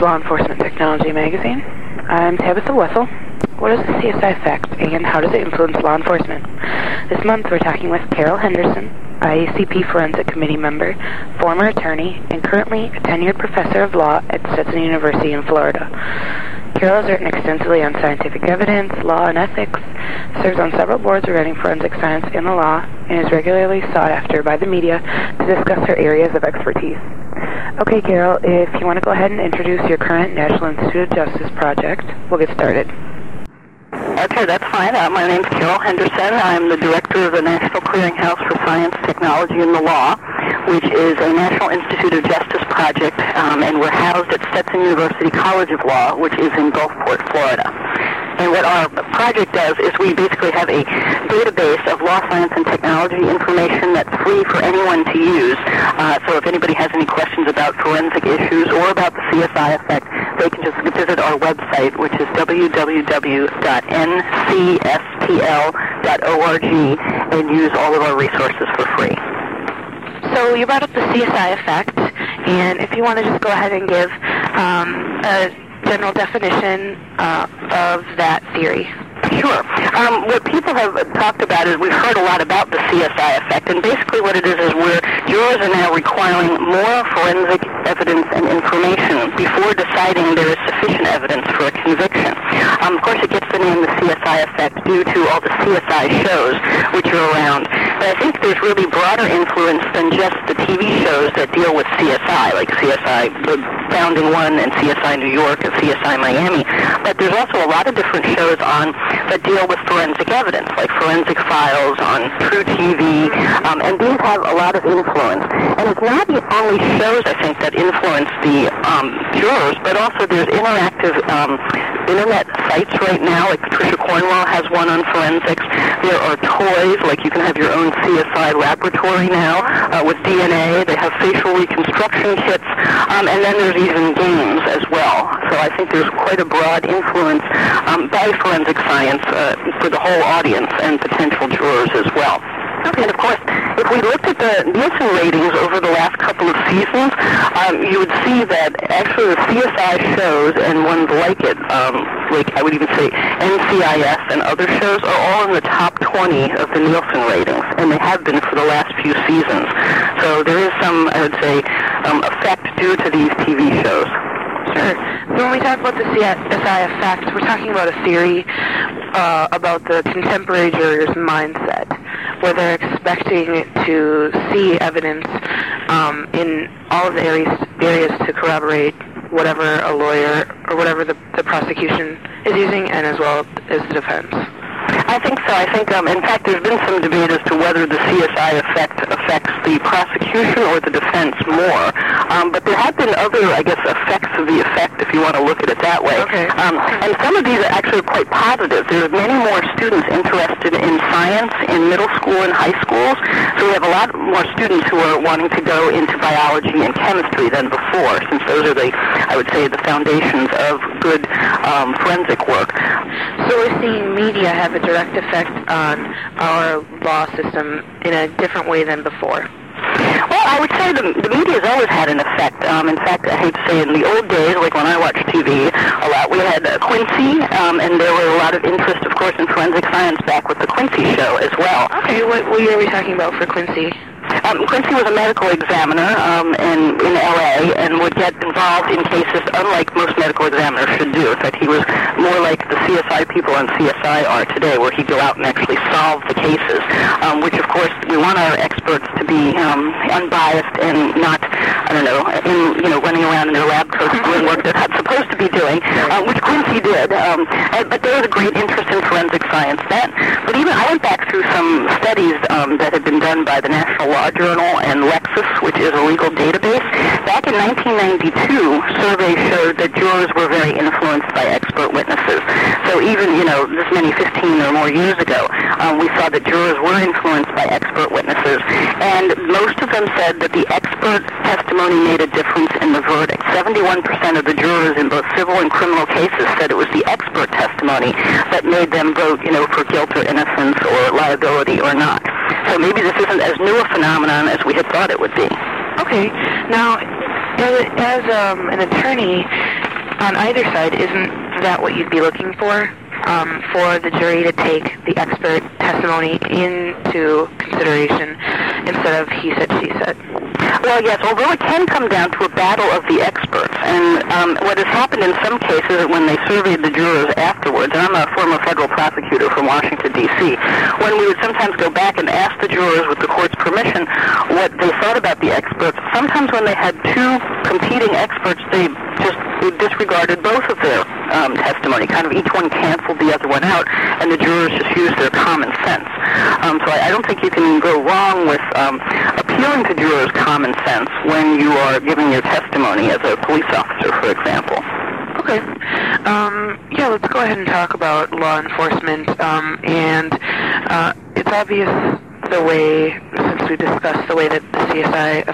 Law Enforcement Technology magazine. I'm Tabitha Wessel. What is the CSI effect, and how does it influence law enforcement? This month we're talking with Carol Henderson, IACP Forensic Committee member, former attorney, and currently a tenured professor of law at Stetson University in Florida. Carol has written extensively on scientific evidence, law, and ethics, serves on several boards regarding forensic science and the law, and is regularly sought after by the media to discuss her areas of expertise. Okay, Carol, if you want to go ahead and introduce your current National Institute of Justice project, we'll get started. Okay, that's fine. My name's Carol Henderson. I'm the director of the National Clearinghouse for Science, Technology, and the Law, which is a National Institute of Justice project, and we're housed at Stetson University College of Law, which is in Gulfport, Florida. And what our project does is we basically have a database of law, science, and technology information that's free for anyone to use. So if anybody has any questions about forensic issues or about the CSI effect, they can just visit our website, which is www.ncstl.org, and use all of our resources for free. So you brought up the CSI effect, and if you want to just go ahead and give a general definition of that theory. Sure. What people have talked about is we've heard a lot about the CSI effect, and basically what it is where jurors are now requiring more forensic evidence and information before deciding there is sufficient evidence for a conviction. Of course, it gets the name the CSI effect due to all the CSI shows which are around, but I think there's really broader influence than just the TV shows that deal with CSI, like CSI The Founding One and CSI New York and CSI Miami, but there's also a lot of different shows on that deal with forensic evidence, like Forensic Files on True TV, and these have a lot of influence. And it's not only shows, I think, that influence the jurors, but also there's interactive internet sites right now, like Patricia Cornwell has one on forensics. There are toys, like you can have your own CSI laboratory now with DNA. They have facial reconstruction kits, and then there's even games as well. So I think there's quite a broad influence by forensic science for the whole audience and potential jurors as well. Okay. And of course, if we looked at the Nielsen ratings over the last couple of seasons, you would see that actually the CSI shows and ones like it, like I would even say NCIS and other shows, are all in the top 20 of the Nielsen ratings, and they have been for the last few seasons. So there is some, I would say, effect due to these TV shows. Sure. So when we talk about the CSI effect, we're talking about a theory about the contemporary juror's mindset, where they're expecting to see evidence in all of the areas to corroborate whatever a lawyer or whatever the prosecution is using, and as well as the defense. I think so. I think, in fact, there's been some debate as to whether the CSI effect affects the prosecution or the defense more. But there have been other, I guess, effects of the effect, if you want to look at it that way. Okay. And some of these are actually quite positive. There are many more students interested in science in middle school and high schools. So we have a lot more students who are wanting to go into biology and chemistry than before, since those are I would say, the foundations of good forensic work. So we're seeing media have a direct effect on our law system in a different way than before. Well, I would say the media has always had an effect. In fact, I hate to say, in the old days, like when I watched TV a lot, we had Quincy, and there was a lot of interest, of course, in forensic science back with the Quincy show as well. Okay, what year are we talking about for Quincy? Quincy was a medical examiner in L.A. and would get involved in cases unlike most medical examiners should do. In fact, he was more like the CSI people on CSI are today, where he'd go out and actually solve the cases, which, of course, we want our experts to be unbiased and not, running around in their lab coats doing work they're not supposed to be doing, which Quincy did. But there was a great interest in forensic science then. But even I went back through some studies that had been done by the National Law Journal and Lexis, which is a legal database. Back in 1992, surveys showed that jurors were very influenced by expert witnesses. So even, this many 15 or more years ago, we saw that jurors were influenced by expert witnesses. And most of them said that the expert testimony made a difference in the verdict. 71% of the jurors in both civil and criminal cases said it was the expert testimony that made them vote, for guilt or innocence or liability or not. So maybe this isn't as new a phenomenon as we had thought it would be. Okay. Now, as an attorney, on either side, isn't that what you'd be looking for the jury to take the expert testimony into consideration instead of he said, she said? Well, yes, although it can come down to a battle of the experts. And what has happened in some cases when they surveyed the jurors afterwards, and I'm a former federal prosecutor from Washington, D.C., when we would sometimes go back and ask the jurors with the court's permission what they thought about the experts, sometimes when they had two competing experts, they just disregarded both of their testimony. Kind of each one canceled the other one out, and the jurors just used their common sense. So I don't think you can go wrong with appealing to jurors' common sense when you are giving your testimony as a police officer, for example. Okay. Yeah, let's go ahead and talk about law enforcement. And it's obvious the way, since we discussed the way that the CSI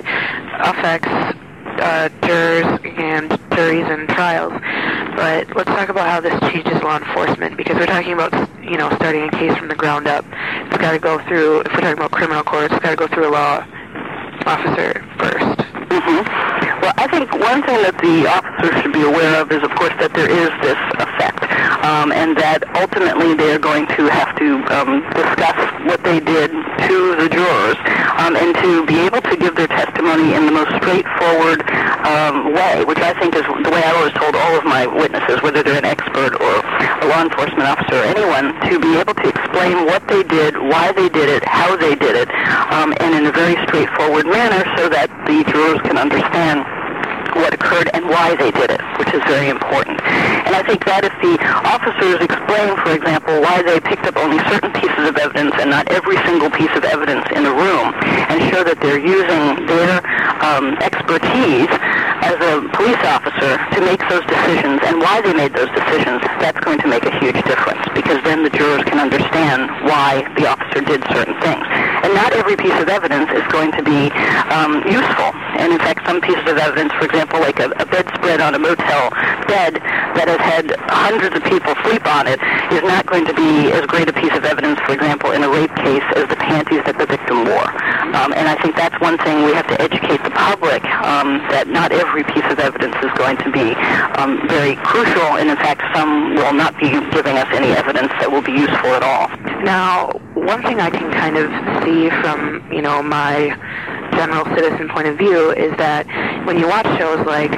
affects jurors and juries and trials. But let's talk about how this changes law enforcement, because we're talking about, starting a case from the ground up. It's got to go through, if we're talking about criminal courts, it's got to go through a law officer first. Mm-hmm. Well, I think one thing that the officers should be aware of is, of course, that there is this effect, and that ultimately they are going to have to discuss what they did to the jurors, and to be able to give their testimony in the most straightforward way, which I think is the way I always told all of my witnesses, whether they're an expert or a law enforcement officer or anyone, to be able to explain what they did, why they did it, how they did it, and in a very straightforward manner so that the jurors can understand what occurred and why they did it, which is very important. And I think that if the officers explain, for example, why they picked up only certain pieces of evidence and not every single piece of evidence in the room, and show that they're using their expertise as a police officer to make those decisions and why they made those decisions, that's going to make a huge difference, because then the jurors can understand why the officer did certain things. And not every piece of evidence is going to be useful. And in fact, some pieces of evidence, for example, like a bedspread on a motel bed that has had hundreds of people sleep on it, is not going to be as great a piece of evidence, for example, in a rape case as the panties that the victim wore. And I think that's one thing we have to educate the public, that not every piece of evidence is going to be very crucial, and in fact some will not be giving us any evidence that will be useful at all. Now, one thing I can kind of see from, my general citizen point of view is that when you watch shows like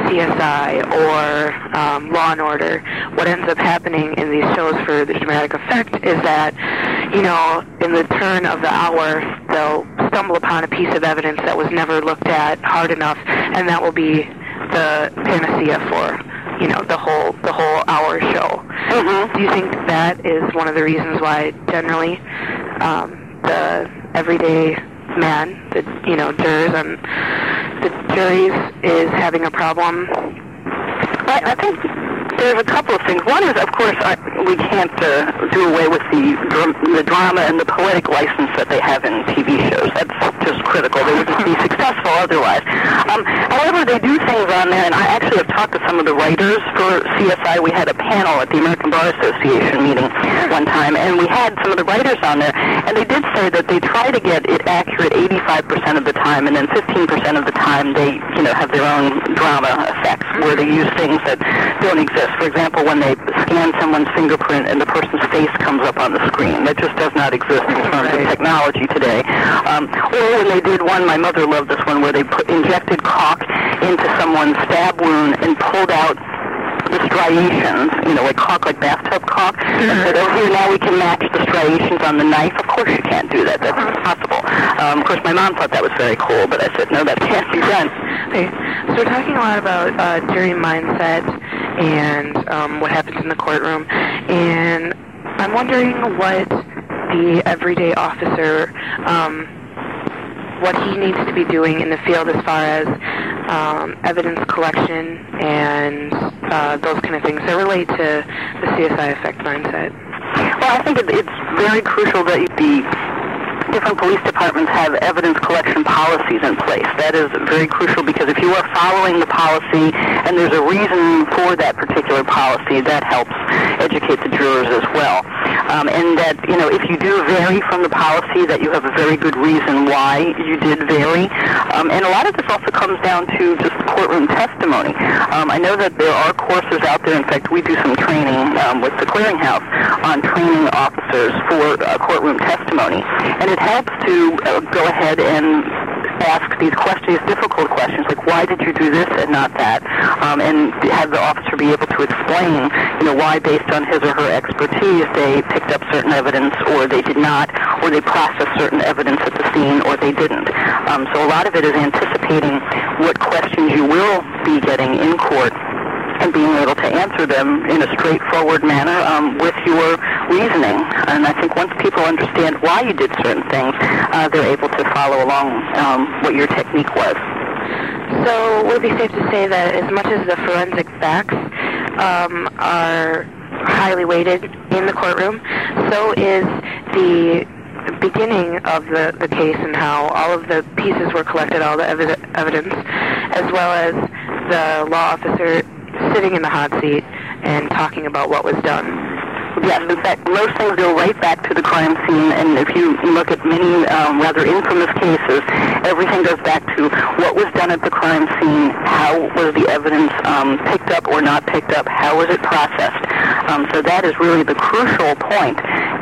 CSI or Law and Order, what ends up happening in these shows for the dramatic effect is that, in the turn of the hour, they'll stumble upon a piece of evidence that was never looked at hard enough, and that will be the panacea for the whole hour show. Mm-hmm. Do you think that is one of the reasons why generally the everyday man, the jurors and the juries is having a problem? I think there's a couple of things. One is, of course, we can't do away with the drama and the poetic license that they have in TV shows. That's just critical. They wouldn't be successful otherwise. However, they do things on there, and I actually have talked to some of the writers for CSI. We had a panel at the American Bar Association meeting one time, and we had some of the writers on there, and they did say that they try to get it accurate 85% of the time, and then 15% of the time they, have their own drama effects, where they use things that don't exist. For example, when they scan someone's fingerprint and the person's face comes up on the screen. That just does not exist in terms of technology today. Or when they did one, my mother loved this one, where they injected caulk into someone's stab wound and pulled out the striations, like caulk, like bathtub caulk, and said, oh, here, now we can match the striations on the knife. Of course you can't do that. That's impossible. Of course, my mom thought that was very cool, but I said, no, that can't be done. Okay, so we're talking a lot about jury mindset and what happens in the courtroom, and I'm wondering what the everyday officer, what he needs to be doing in the field as far as evidence collection and those kind of things that relate to the CSI effect mindset. Well, I think it's very crucial that the different police departments have evidence collection policies in place. That is very crucial, because if you are following the policy and there's a reason for that particular policy, that helps educate the jurors as well. and that, if you do vary from the policy, that you have a very good reason why you did vary. And a lot of this also comes down to just courtroom testimony. I know that there are courses out there. In fact, we do some training with the Clearinghouse on training officers for courtroom testimony. And it helps to go ahead and ask these questions, difficult questions, like why did you do this and not that, and have the officer be able to explain, why based on his or her expertise they picked up certain evidence or they did not, or they processed certain evidence at the scene or they didn't. So a lot of it is anticipating what questions you will be getting in court and being able to answer them in a straightforward manner with your reasoning. And I think once people understand why you did certain things, they're able to follow along what your technique was. So would it be safe to say that as much as the forensic facts are highly weighted in the courtroom, so is the beginning of the case and how all of the pieces were collected, all the evidence, as well as the law officer sitting in the hot seat and talking about what was done. Yes, in fact, most things go right back to the crime scene, and if you look at many rather infamous cases, everything goes back to what was done at the crime scene, how was the evidence picked up or not picked up, how was it processed. So that is really the crucial point.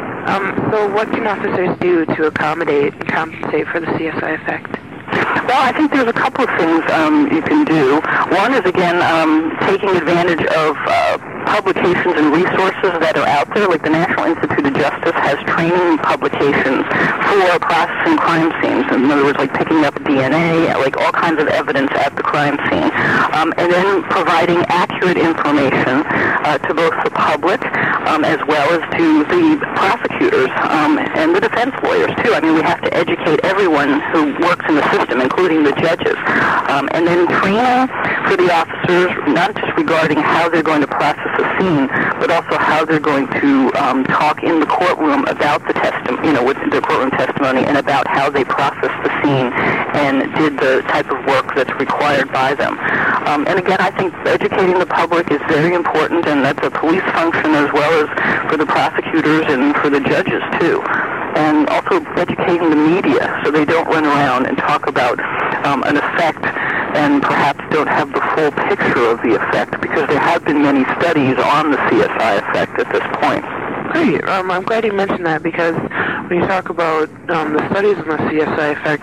So what can officers do to accommodate and compensate for the CSI effect? Well, I think there's a couple of things you can do. One is, again, taking advantage of publications and resources that are out there, like the National Institute of Justice has training publications for processing crime scenes. In other words, like picking up DNA, like all kinds of evidence at the crime scene. And then providing accurate information to both the public as well as to the prosecutors and the defense lawyers, too. I mean, we have to educate everyone who works in the system, including the judges. And then training for the officers, not just regarding how they're going to process a scene, but also how they're going to talk in the courtroom about the with the courtroom testimony and about how they processed the scene and did the type of work that's required by them. And again, I think educating the public is very important, and that's a police function as well as for the prosecutors and for the judges, too. And also educating the media so they don't run around and talk about an effect and perhaps don't have the full picture of the effect, because there have been many studies on the CSI effect at this point. Great. I'm glad you mentioned that, because when you talk about the studies on the CSI effect,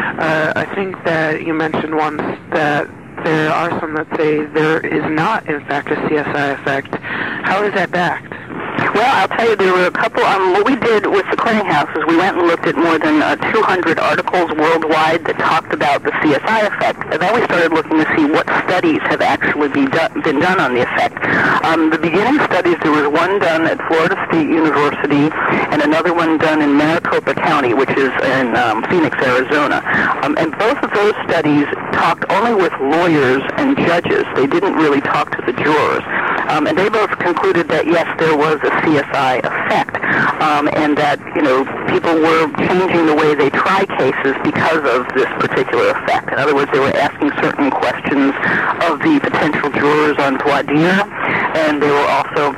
I think that you mentioned once that there are some that say there is not, in fact, a CSI effect. How is that backed? Well, I'll tell you, there were a couple. What we did with the Clearinghouse is we went and looked at more than 200 articles worldwide that talked about the CSI effect, and then we started looking to see what studies have actually been done on the effect. The beginning studies, there was one done at Florida State University and another one done in Maricopa County, which is in Phoenix, Arizona. And both of those studies talked only with lawyers and judges. They didn't really talk to the jurors. And they both concluded that, yes, there was a CSI effect, and that, people were changing the way they try cases because of this particular effect. In other words, they were asking certain questions of the potential jurors on voir dire, and they were also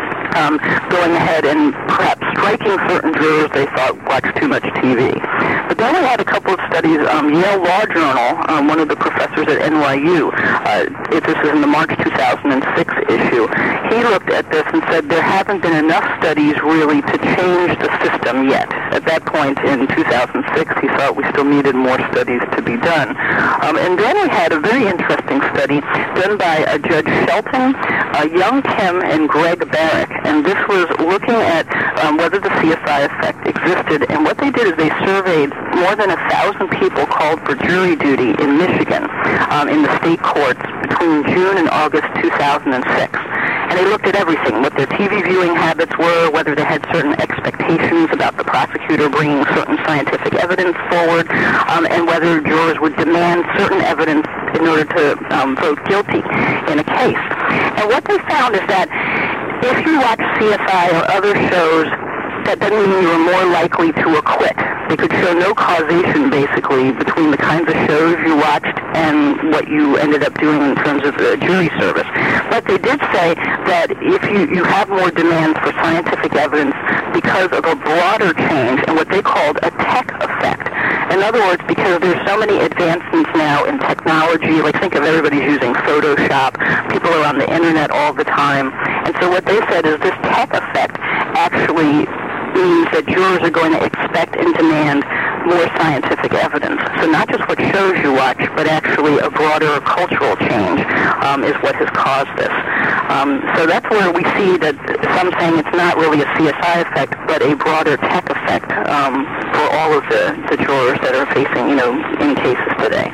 going ahead and perhaps striking certain jurors they thought watched too much TV. But then we had a couple of studies. Yale Law Journal, one of the professors at NYU, this is in the March 2006 issue, he looked at this and said there haven't been enough studies really to change the system yet. At that point in 2006, he thought we still needed more studies to be done. And then we had a very interesting study done by Judge Shelton, Young Kim, and Greg Barrick. And this was looking at whether the CSI effect existed. And what they did is they surveyed more than 1,000 people called for jury duty in Michigan in the state courts between June and August 2006. And they looked at everything, what their TV viewing habits were, whether they had certain expectations about the prosecutor bringing certain scientific evidence forward, and whether jurors would demand certain evidence in order to vote guilty in a case. And what they found is that if you watch CSI or other shows, that doesn't mean you are more likely to acquit. They could show no causation, basically, between the kinds of shows you watched and what you ended up doing in terms of the jury service. But they did say that if you have more demands for scientific evidence because of a broader change and what they called a tech effect. In other words, because there's so many advancements now in technology, like think of everybody's using Photoshop, people are on the internet all the time, and so what they said is this tech effect actually means that jurors are going to expect and demand more scientific evidence. So not just what shows you watch, but actually a broader cultural change is what has caused this. So that's where we see that some saying it's not really a CSI effect, but a broader tech effect for all of the jurors that are facing, in cases today.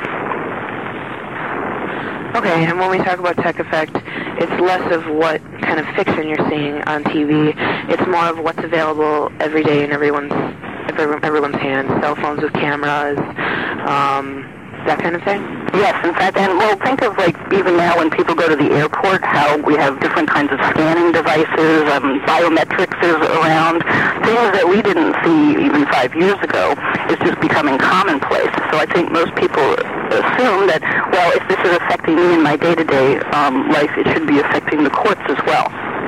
Okay, and when we talk about tech effect, it's less of what kind of fiction you're seeing on TV. It's more of what's available every day in everyone's hands, cell phones with cameras, that kind of thing? Yes, in fact, and well, think of like even now when people go to the airport, how we have different kinds of scanning devices, biometrics is around, things that we didn't see even 5 years ago is just becoming commonplace. So I think most people assume that, well, if this is affecting me in my day-to-day life, it should be affecting the courts as well.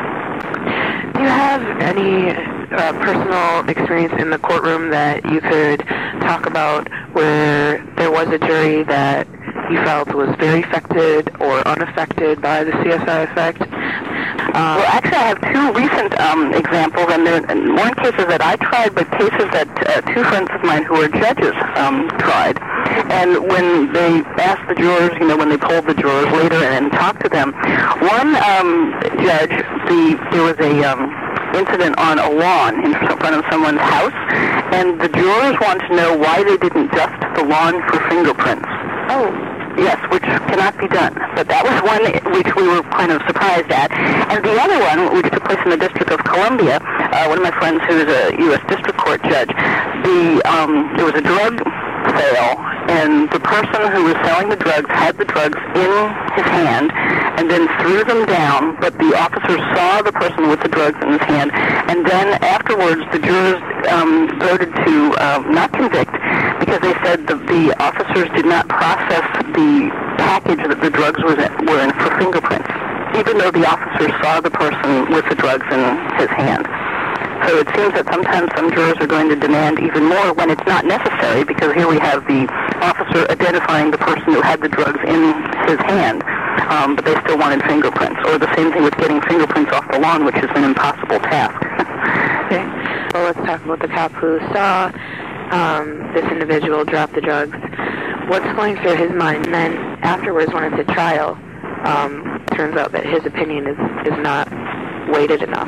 Do you have any personal experience in the courtroom that you could talk about where there was a jury that you felt was very affected or unaffected by the CSI effect? Well, actually, I have two recent examples, and they're one cases that I tried, but cases that two friends of mine who are judges tried. And when they asked the jurors, when they polled the jurors later and talked to them, one judge, there was a incident on a lawn in front of someone's house, and the jurors wanted to know why they didn't dust the lawn for fingerprints. Oh. Yes, which cannot be done. But that was one which we were kind of surprised at. And the other one, which took place in the District of Columbia, one of my friends who is a U.S. District Court judge, there was a drug sale, and the person who was selling the drugs had the drugs in his hand and then threw them down, but the officers saw the person with the drugs in his hand, and then afterwards the jurors voted to not convict because they said the officers did not process the package that the drugs were in for fingerprints, even though the officers saw the person with the drugs in his hand. So it seems that sometimes some jurors are going to demand even more when it's not necessary, because here we have the officer identifying the person who had the drugs in his hand, but they still wanted fingerprints. Or the same thing with getting fingerprints off the lawn, which is an impossible task. Okay. Well, let's talk about the cop who saw this individual drop the drugs. What's going through his mind? And then afterwards, when it's at trial, turns out that his opinion is not weighted enough.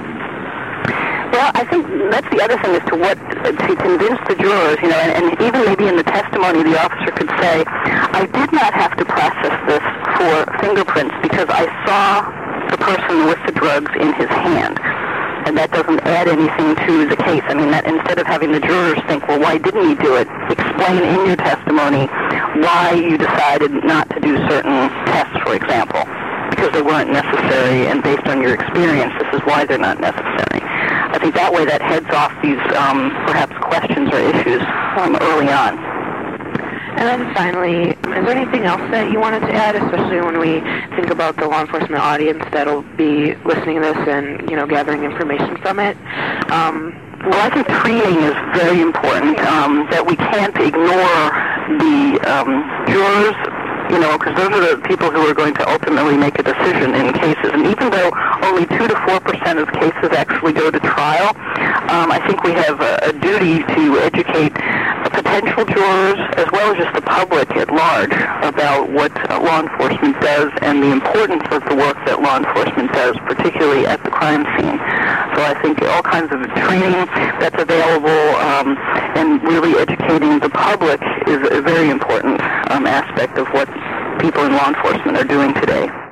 Well, I think that's the other thing as to convince the jurors, and even maybe in the testimony the officer could say, I did not have to process this for fingerprints because I saw the person with the drugs in his hand. And that doesn't add anything to the case. I mean, that instead of having the jurors think, well, why didn't he do it? Explain in your testimony why you decided not to do certain tests, for example, because they weren't necessary, and based on your experience, this is why they're not necessary. I think that way that heads off these perhaps questions or issues early on. And then finally, is there anything else that you wanted to add, especially when we think about the law enforcement audience that'll be listening to this and, gathering information from it? Well, I think training is very important, that we can't ignore the jurors, because those are the people who are going to ultimately make a decision in cases. And even though only 2 to 4% of cases actually go to trial, I think we have a duty to educate potential jurors as well as just the public at large about what law enforcement does and the importance of the work that law enforcement does, particularly at the crime scene. So I think all kinds of training that's available and really educating the public is a very important aspect of what people in law enforcement are doing today.